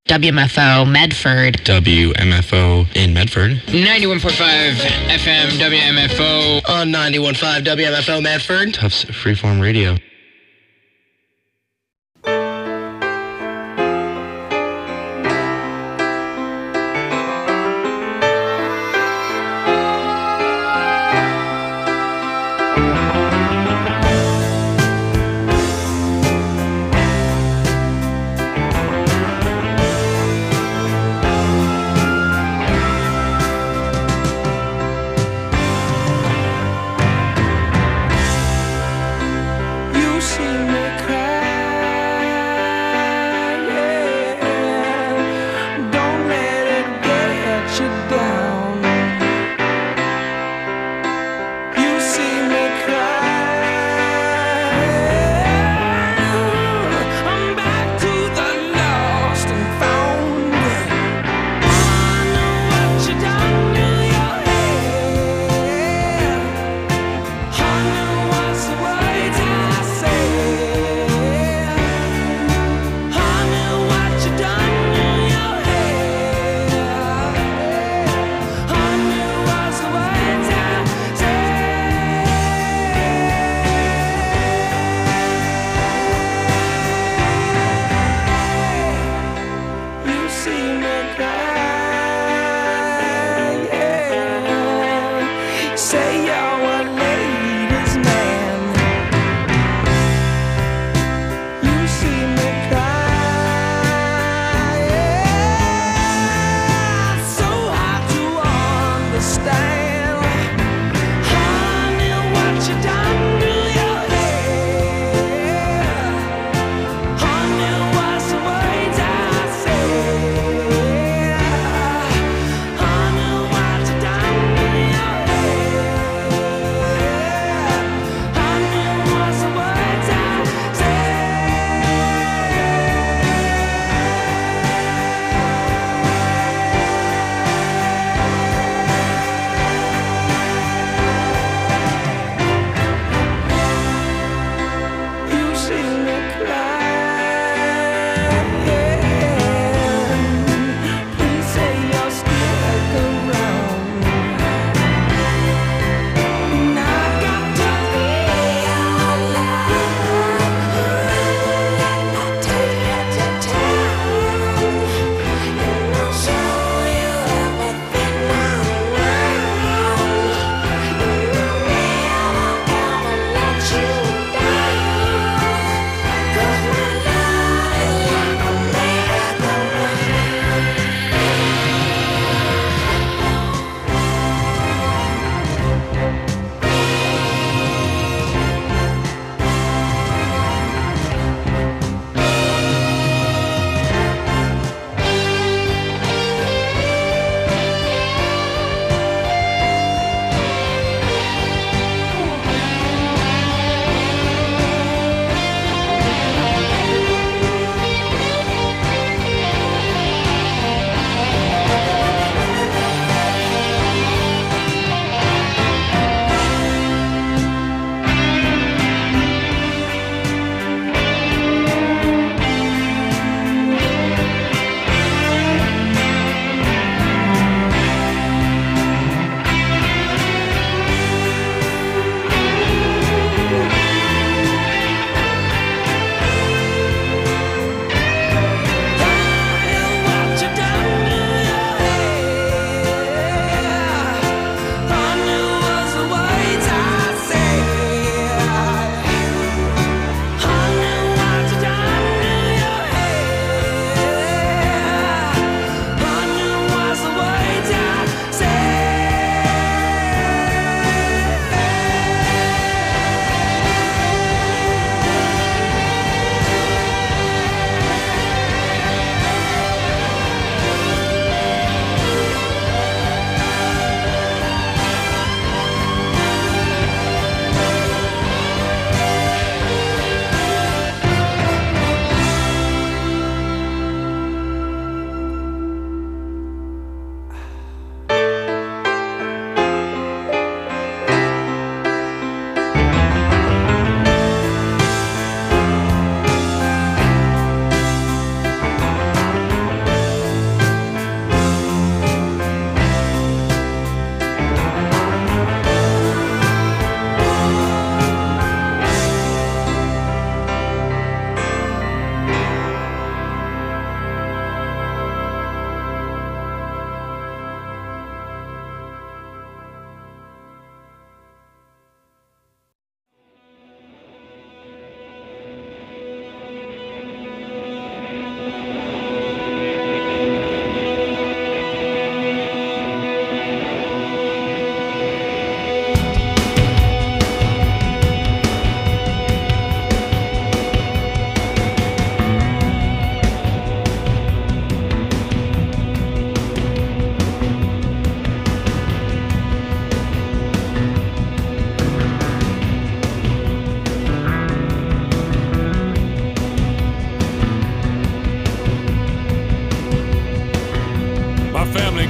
WMFO Medford. WMFO in Medford. 91.5 FM WMFO. On 91.5 WMFO Medford. Tufts Freeform Radio. You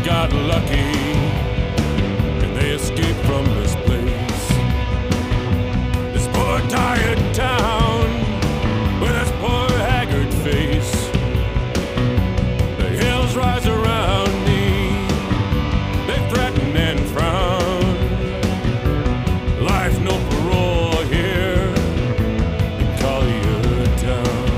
got lucky and they escaped from this place. This poor tired town with its poor haggard face. The hills rise around me, they threaten and frown. Life no parole here in Collier Town.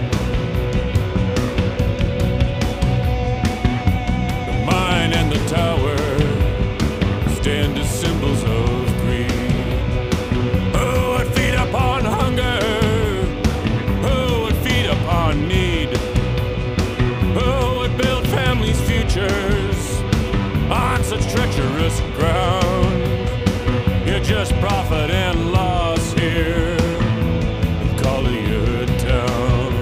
The mine and the tower stand as symbols of greed. Who would feed upon hunger? Who would feed upon need? Who would build families' futures on such treacherous ground? You're just profit and loss here in Collier Town.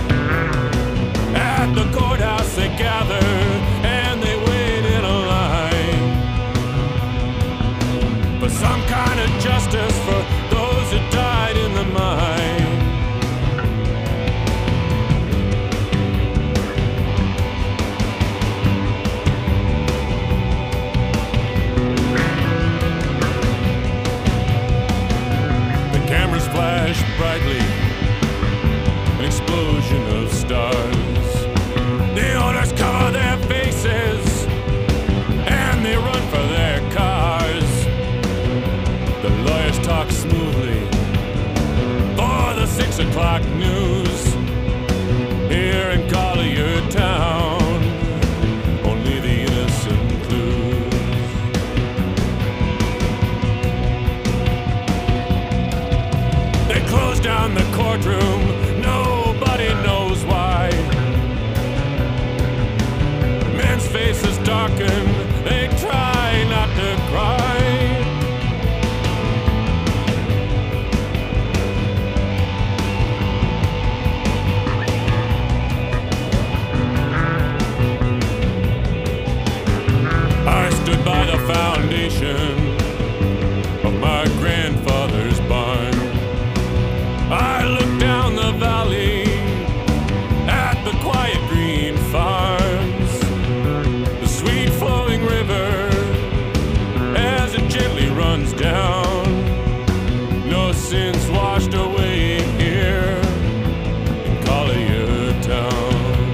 At the courthouse they gather and they wait in a line for some kind of justice for those who died in the mine. The cameras flash brightly, an explosion of stars. The owners cover their faces and they run for their cars. The lawyers talk smoothly for the 6 o'clock news. Here in Collier Town, only the innocent lose. They close down the courtroom, nobody knows why. Men's faces darken, they try not to cry. I stood by the foundation of my grandfather's barn. I looked down the valley at the quiet green farms, the sweet flowing river as it gently runs down. No sins washed away here in Collier Town.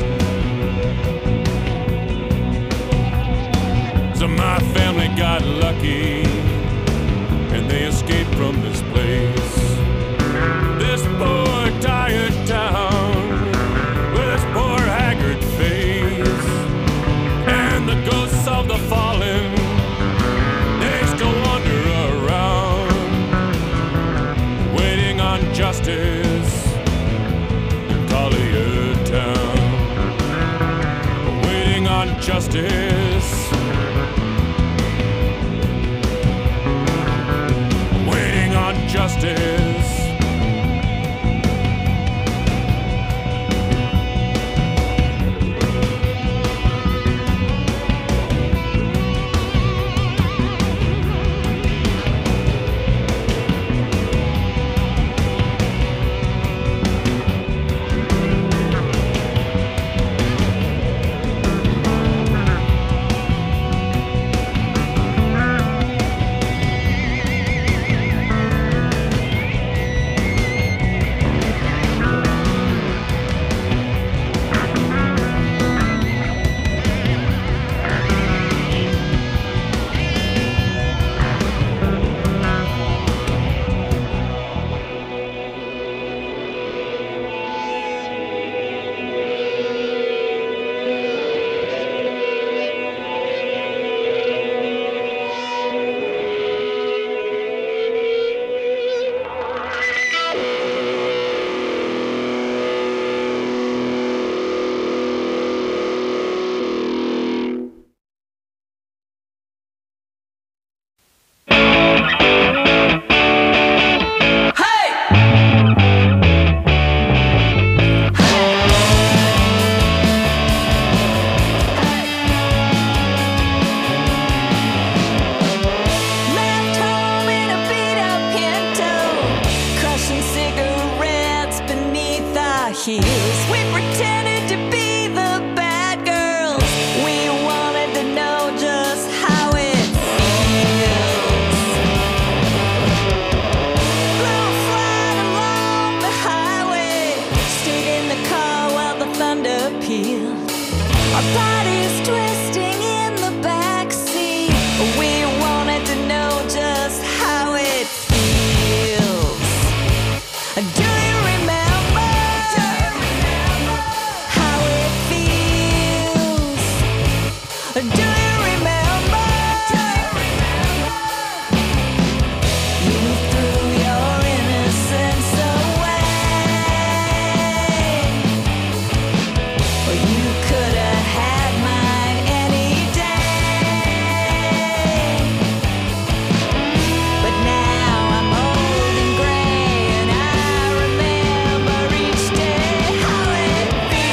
So my family got lucky and they escaped from this place. This poor tired town with its poor haggard face, and the ghosts of the fallen, they still wander around, waiting on justice in Collier Town, waiting on justice, waiting on justice. heels. We pretended to be the bad girls. We wanted to know appeal. Our bodies twisting in the backseat. We wanted to know just how it feels. Do you remember how it feels? Do you remember? You threw your innocence away. You could have had mine any day. But now I'm old and gray, and I remember each day how it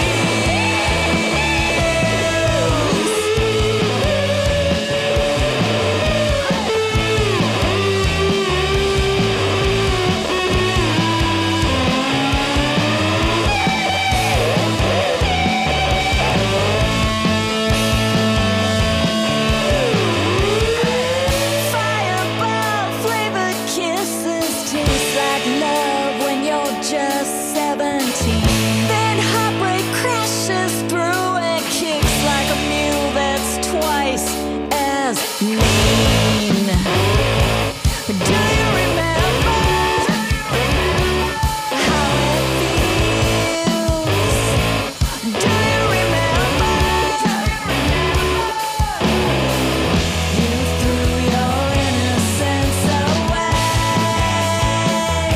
Fireball flavored kisses taste like love when you're just 17. Then heartbreak crashes through and kicks like a mule that's twice as mean. Do you remember how it feels? Do you remember? You threw your innocence away.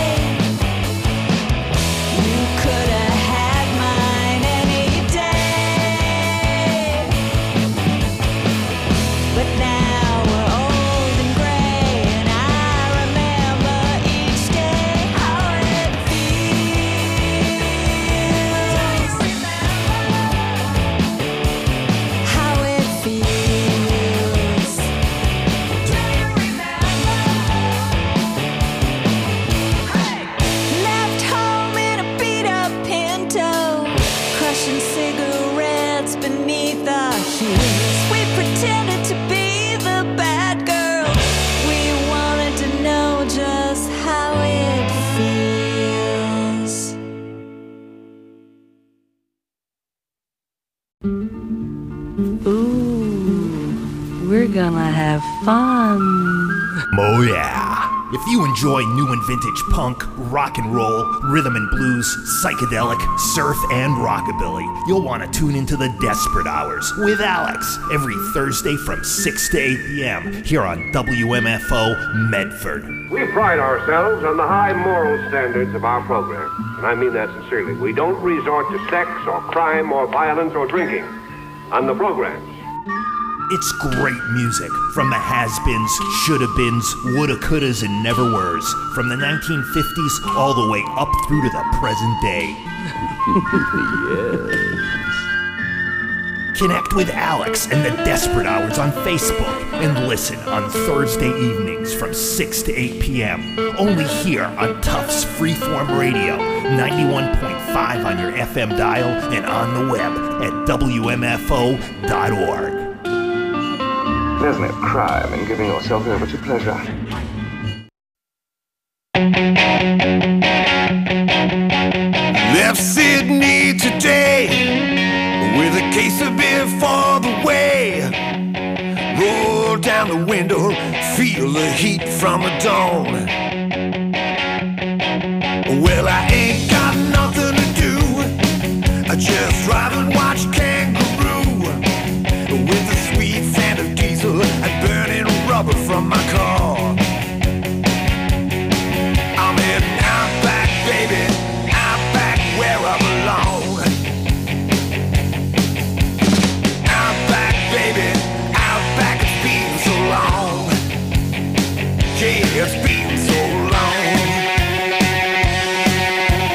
You could have had mine any day. But now we're old and gray, and I remember each day how it feels. How it feels. Left home in a beat-up Pinto, crushing cigarettes beneath our heels. We pretended to be the bad girl. We wanted to know just how it feels. Ooh, we're gonna have fun. Oh yeah. If you enjoy new and vintage punk, rock and roll, rhythm and blues, psychedelic, surf, and rockabilly, you'll want to tune into the Desperate Hours with Alex every Thursday from 6 to 8 p.m. here on WMFO Medford. We pride ourselves on the high moral standards of our program, and I mean that sincerely. We don't resort to sex or crime or violence or drinking on the programs. It's great music from the has-beens, shoulda-beens, woulda, couldas, and never-weres, from the 1950s all the way up through to the present day. Yes. Connect with Alex and the Desperate Hours on Facebook and listen on Thursday evenings from 6 to 8 p.m. Only here on Tufts Freeform Radio, 91.5 on your FM dial and on the web at WMFO.org. There's no crime in giving yourself over to pleasure. Left Sydney today with a case of beer for the way. Roll down the window, feel the heat from the dawn. Well, I ain't got nothing to do. I just drive and watch Kangaroo with the sweet scent of diesel and burning rubber from my car. I'm heading out back, baby, out back where I belong. Out back, baby, out back, it's been so long. Yeah, it's been so long.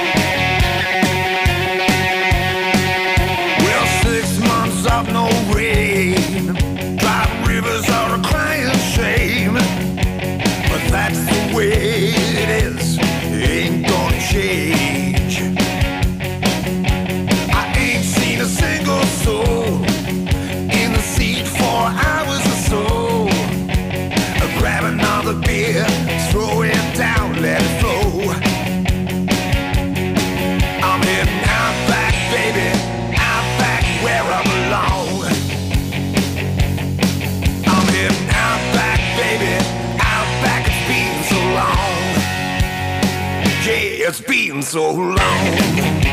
come so long.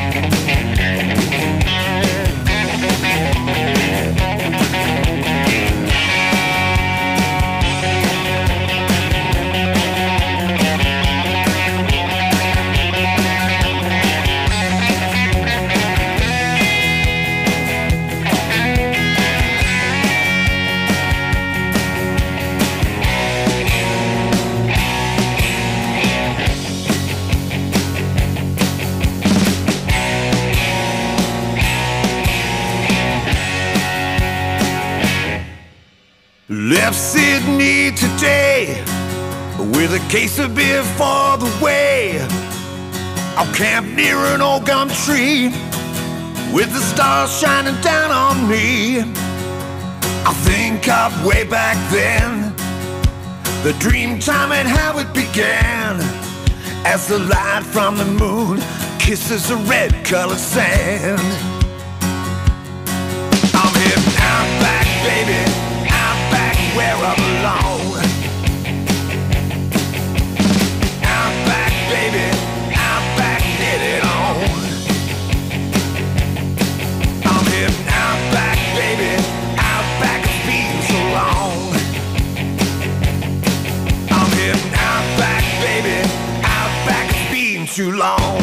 Left Sydney today with a case of beer for the way. I'll camp near an old gum tree with the stars shining down on me. I think of way back then, the dream time and how it began, as the light from the moon kisses the red-colored sand. I'm heading out back, baby, where I belong. Out back, baby, out back, get it on. I'm heading out back, baby, out back, it's been so long. I'm heading out back, baby, out back, it's been too long.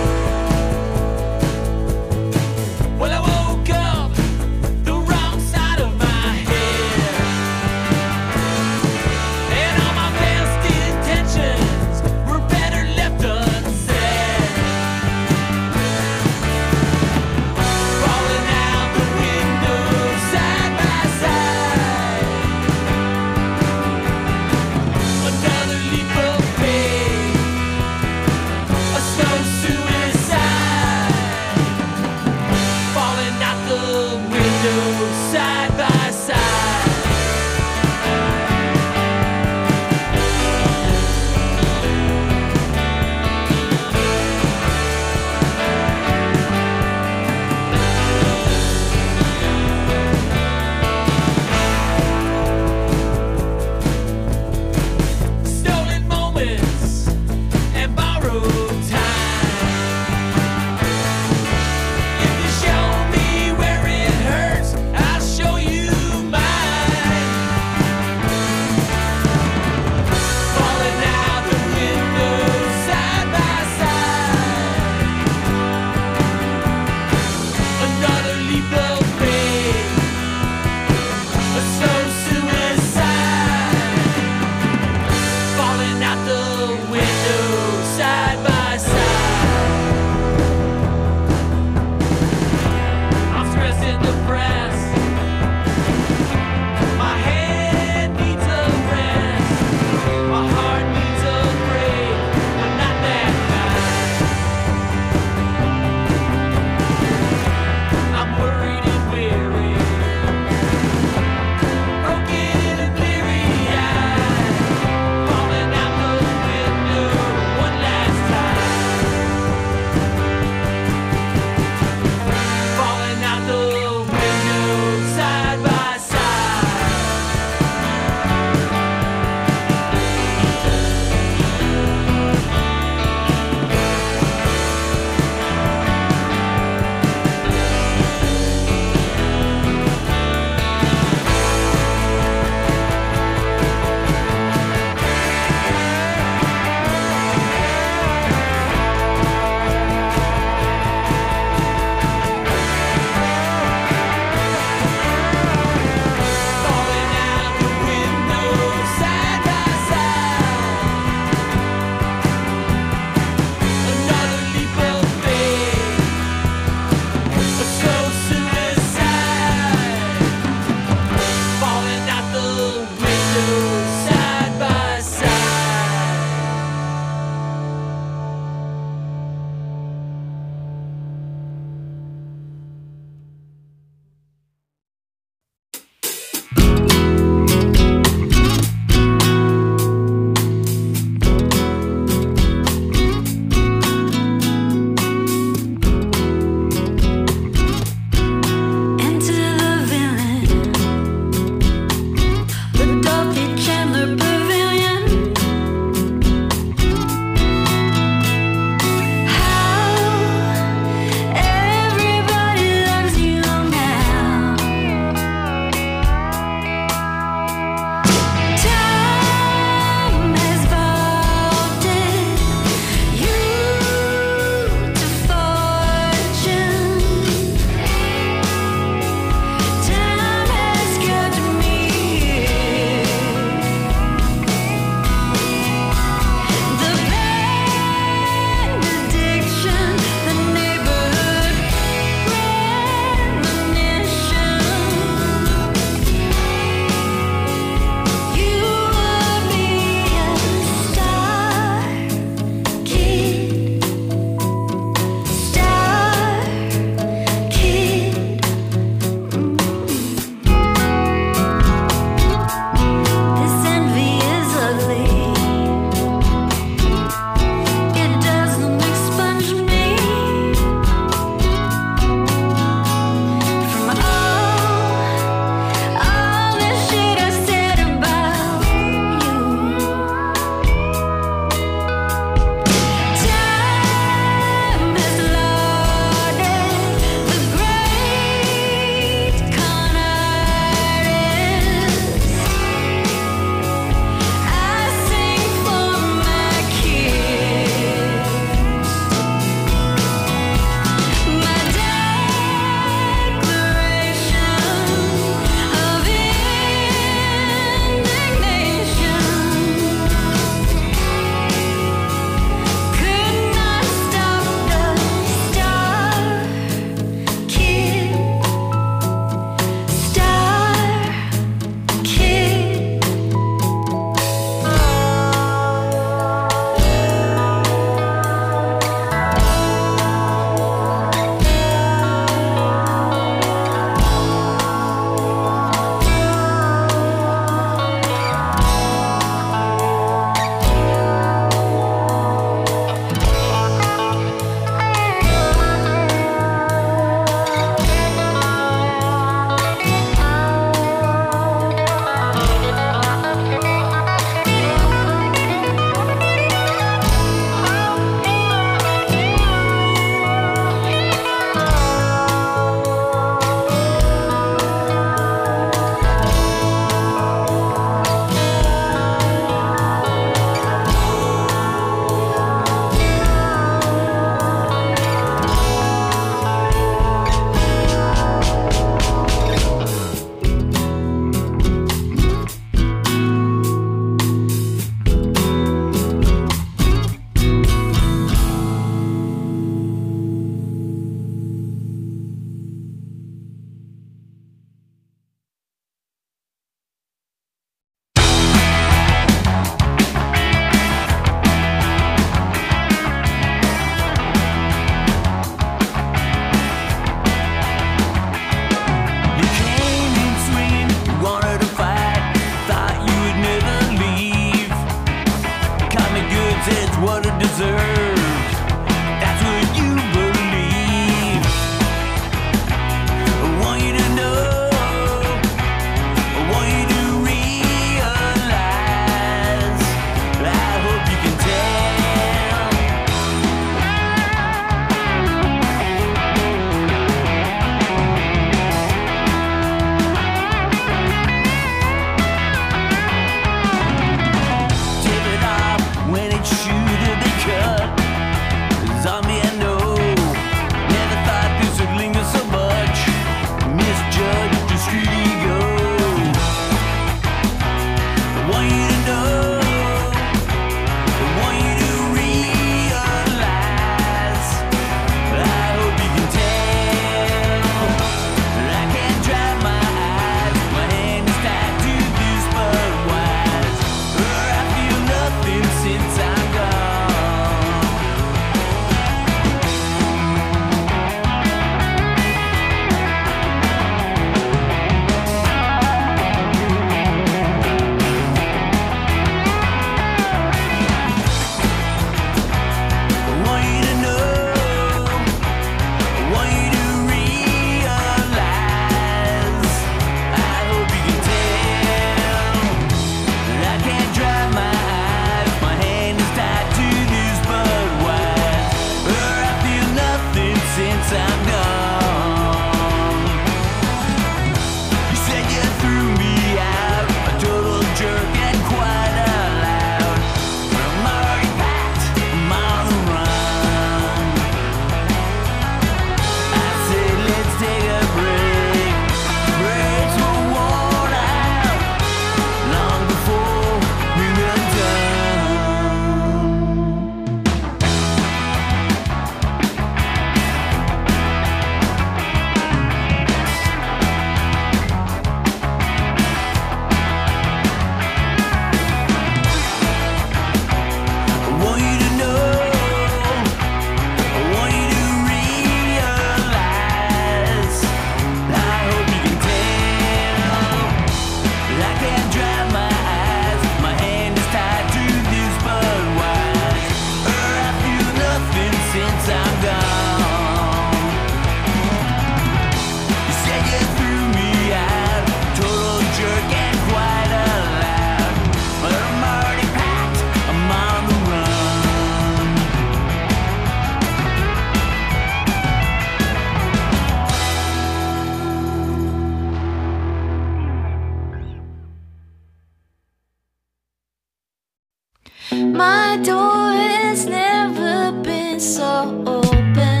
My door has never been so open.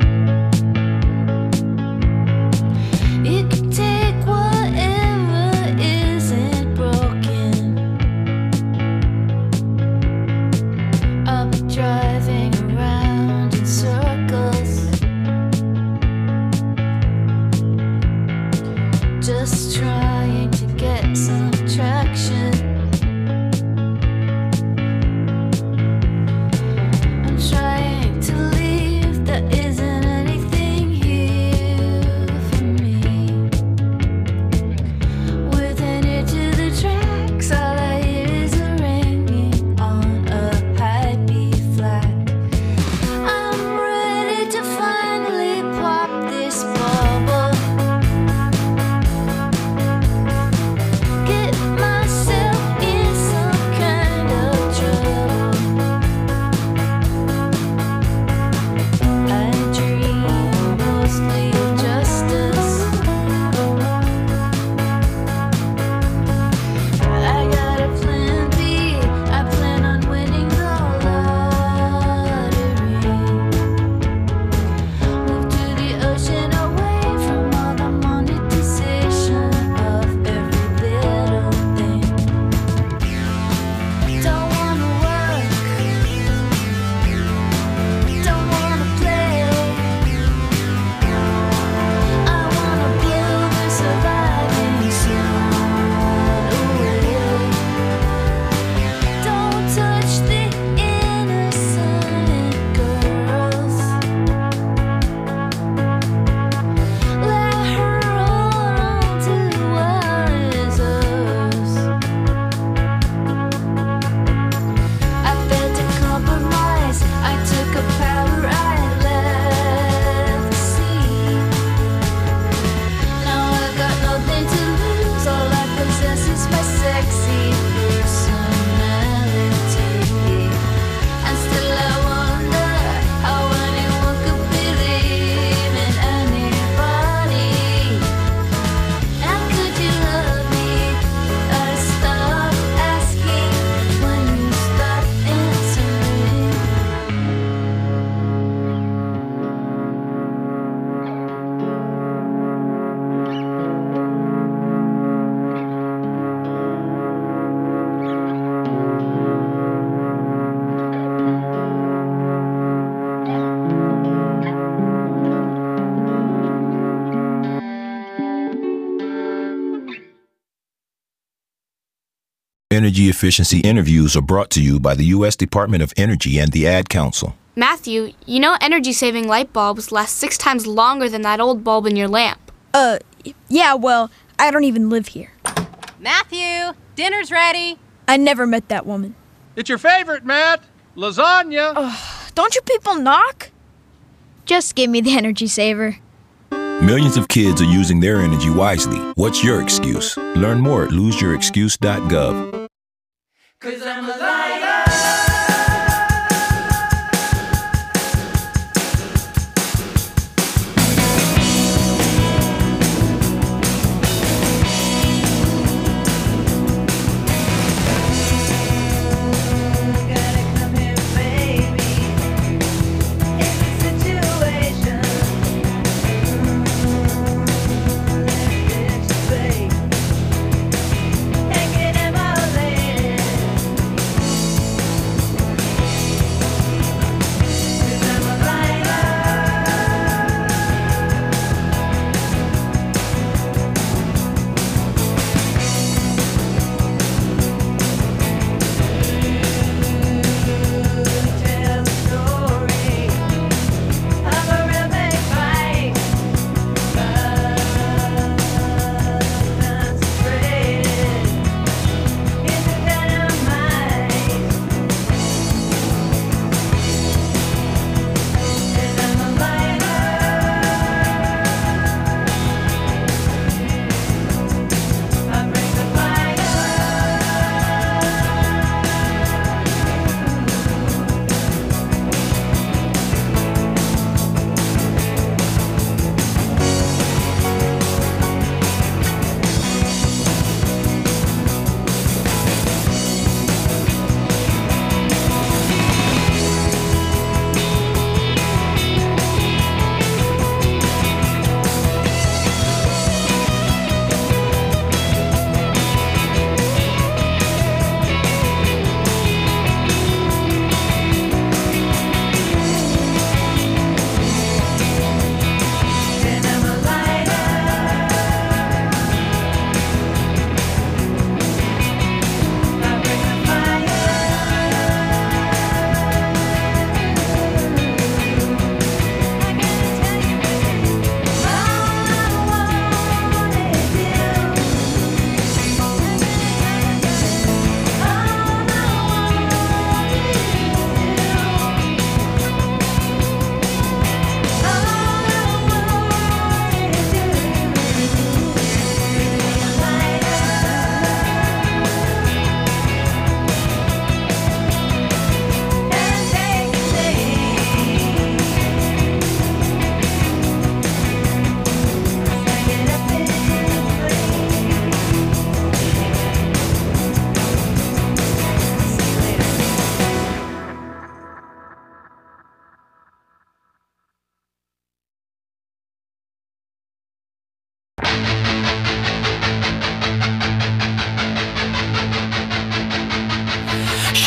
You can take whatever isn't broken. I'll be driving around in circles, just trying to get some traction. Trying to leave, there isn't anything here for me. With an ear to the tracks, all I hear is a ringing on a high B flat. I'm ready to finally pop this bubble, get myself in some kind of trouble. I dream mostly of justice. I got a plan B. I plan on winning the lottery. Move to the ocean away from all the monetization of every little thing. Don't wanna work, don't wanna play. I wanna blow the surviving sun away. Don't touch the innocent girls. Let her hold on to what is hers. I failed to compromise. I took a power I left the sea. Now I got nothing to lose. All I possess is my sexy personality. And still I wonder how anyone could believe in anybody. And could you love me? I stop asking when you stop answering. Energy efficiency interviews are brought to you by the U.S. Department of Energy and the Ad Council. Matthew, you know energy-saving light bulbs last 6 times longer than that old bulb in your lamp. Yeah, well, I don't even live here. Matthew, dinner's ready. I never met that woman. It's your favorite, Matt. Lasagna. Don't you people knock? Just give me the energy saver. Millions of kids are using their energy wisely. What's your excuse? Learn more at loseyourexcuse.gov. 'Cause I'm a liar.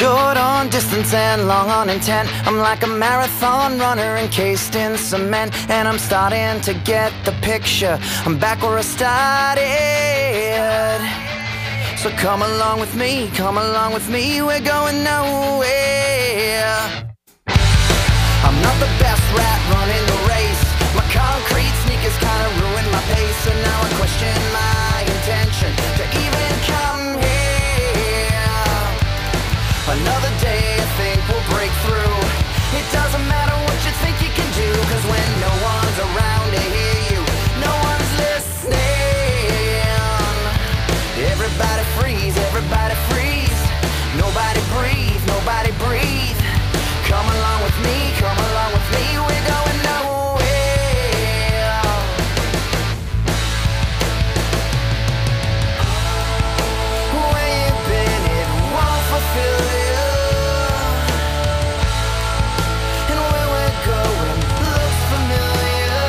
Short on distance and long on intent. I'm like a marathon runner encased in cement, and I'm starting to get the picture. I'm back where I started. So come along with me, we're going nowhere. I'm not the best rat running the race. My concrete sneakers kinda ruined my pace, and now I question my intention to even come here. Another day I think we'll break through. It doesn't matter what you think you can do, 'cause when no one's around to hear you, no one's listening. Everybody freeze, nobody breathe, nobody breathe. Come along with me, we're going nowhere. Where you been, it won't fulfill you. And where we're going looks familiar.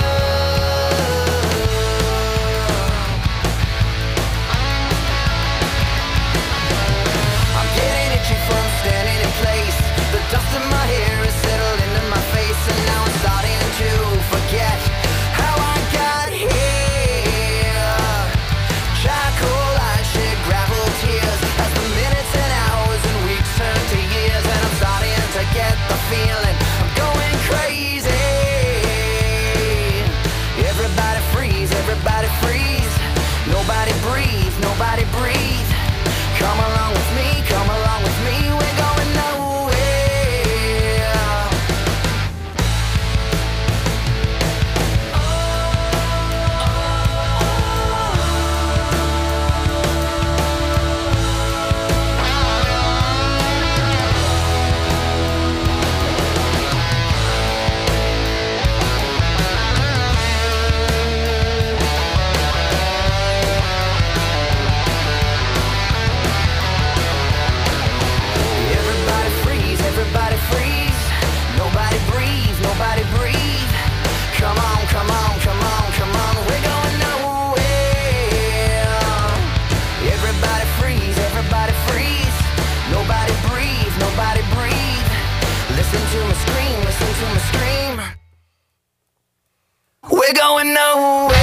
I'm getting itchy from standing in place. The dust in my hair is settled into my face, and now I'm starting to forget how I got here. Charcoal, I shed gravel tears as the minutes and hours and weeks turn to years, and I'm starting to get the feeling I'm going crazy. Everybody freeze, nobody breathe, nobody breathe. Come along with me, we're going nowhere. Everybody freeze, nobody breathe, nobody breathe. Come on, we're going nowhere. Everybody freeze, nobody breathe. Listen to me scream. We're going nowhere.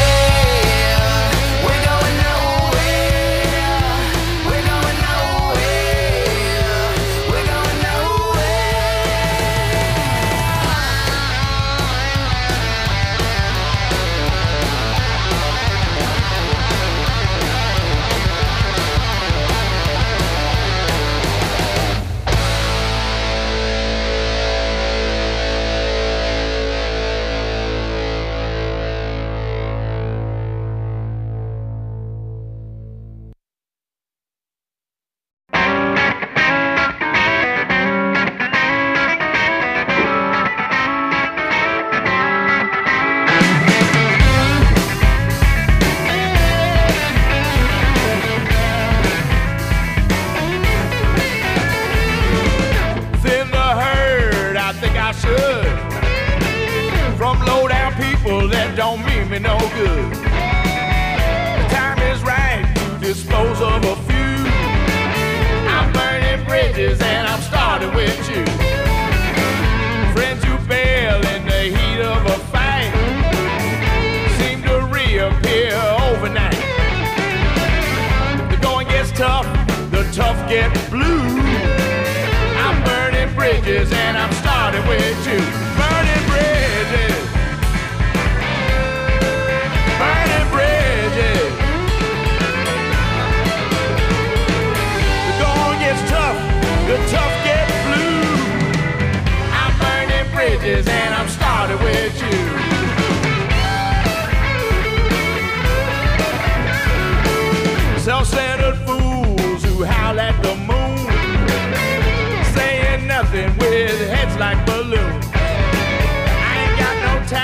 That don't mean me no good. The time is right to dispose of a few. I'm burning bridges and I'm starting with you. Friends who bail in the heat of a fight seem to reappear overnight. The going gets tough, the tough get blue. I'm burning bridges and I'm starting with you. Burning bridges. Burning bridges. The going gets tough, the tough get blue. I'm burning bridges and I'm starting with you. Self-centered fools who howl at the moon, saying nothing with heads like balloons. I ain't got no time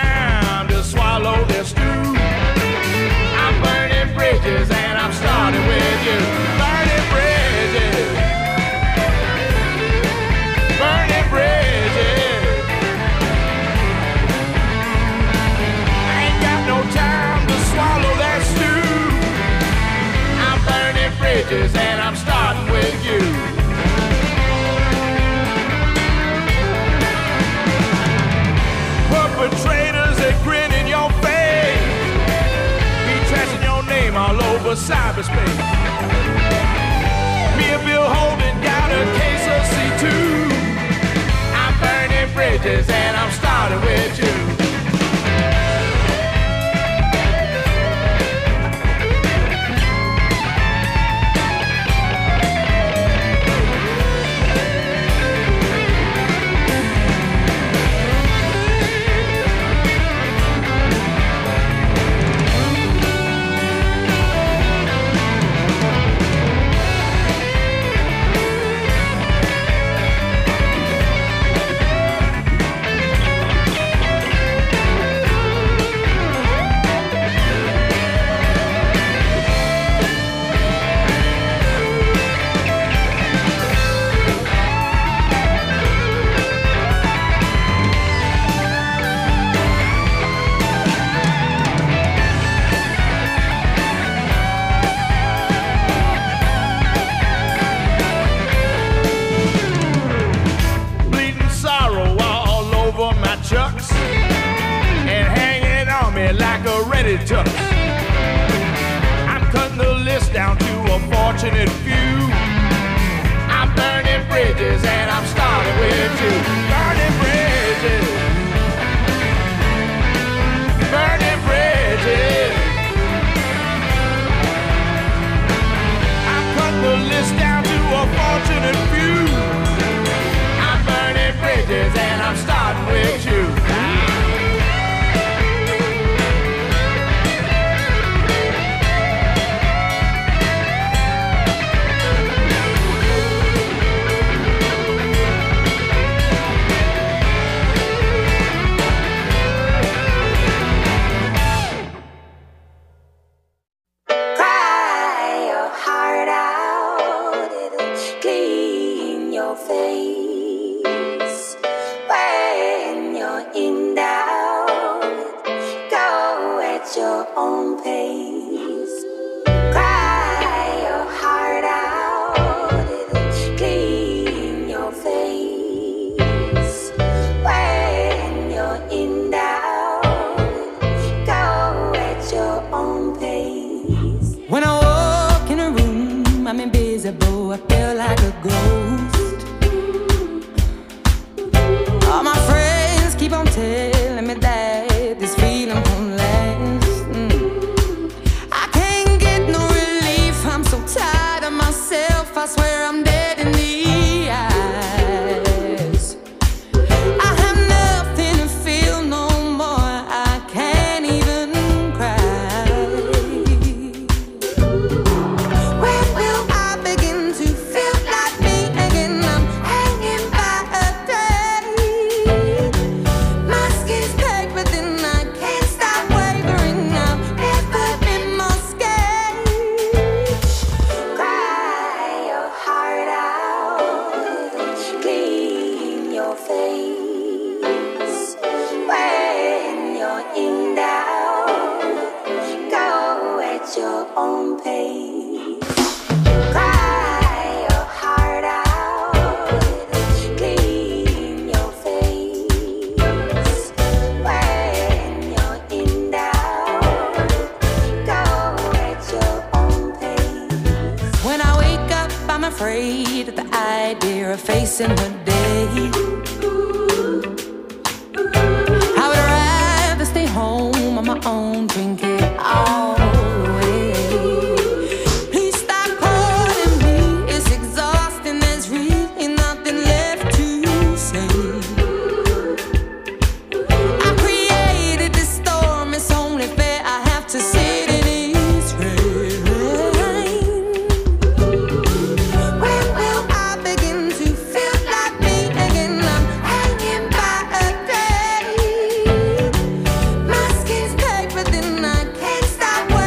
bridges, and I'm starting with you. Tux. I'm cutting the list down to a fortunate few. I'm burning bridges and I'm starting with you. Burning bridges. Burning bridges. I'm cutting the list down to a fortunate few. I'm burning bridges and I'm starting with you. Stop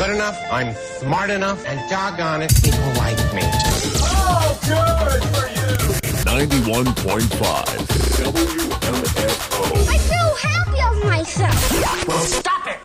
good enough, I'm smart enough, and doggone it, people like me. Oh, good for you! 91.5 WMFO. I feel happy of myself. Well, stop it!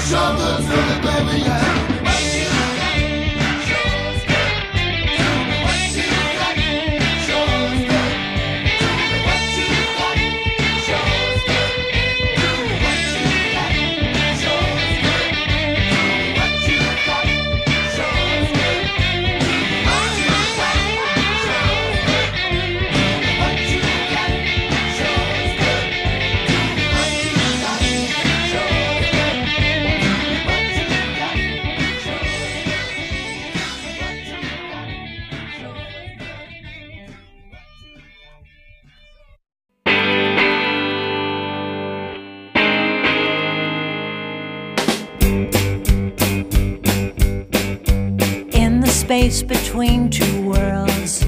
Space between two worlds.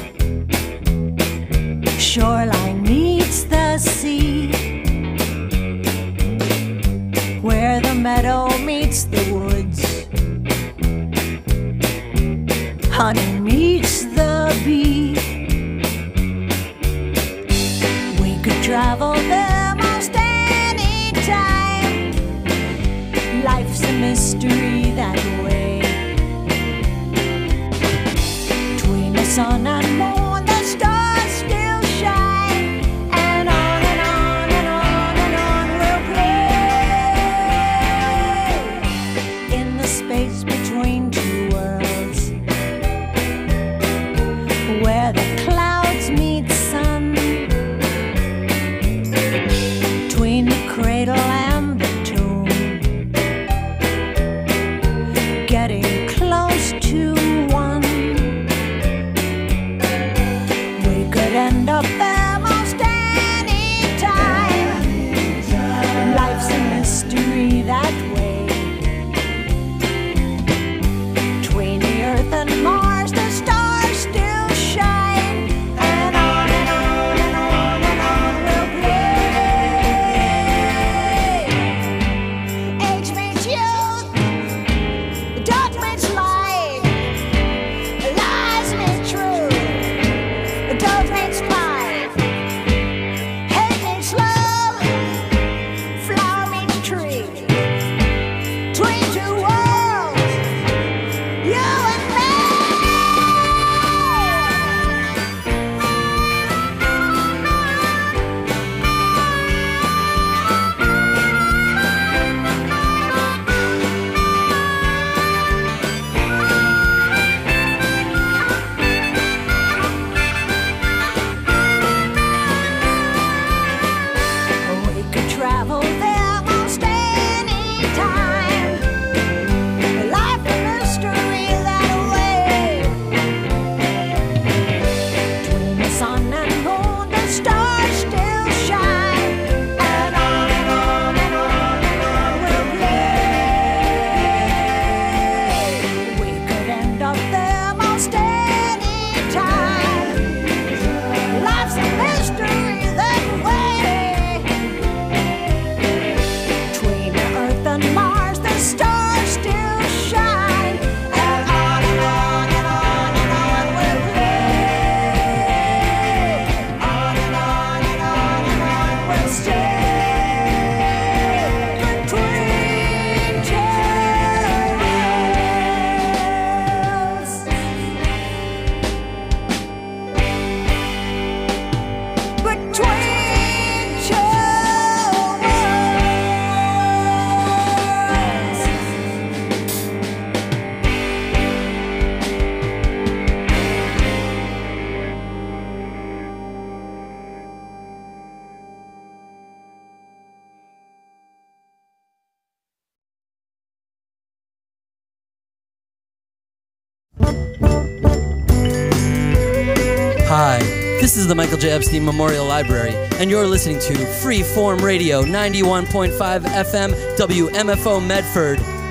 Shoreline meets the sea, where the meadow meets the woods, honey meets the bee. We could travel there most any time. Life's a mystery that way. Sun and moon, the stars still shine, and on and on and on and on we'll play in the space between two worlds, where the clouds meet sun, between the cradle and the tomb, getting close to one. End up there most any time. Life's a mystery that way. Between the earth and Mars, the stars still shine, and on and on and on and on we'll play. Age meets youth, dark meets light, lies meet truth. Dove meets pride, hate meets love, flower meets tree. Between two worlds, you and me. Travel there most any time. Life a mystery that way. Between the sun and moon, the stars still shine, and on and on and on and on we'll play. We could end up there most any time. Life's a mystery that way. And Mars, the stars still shine, and on and on and on and on we'll play. On and on and on and on we'll stay between two worlds. Between two. Hi, this is the Michael J. Epstein Memorial Library, and you're listening to Freeform Radio 91.5 FM WMFO Medford.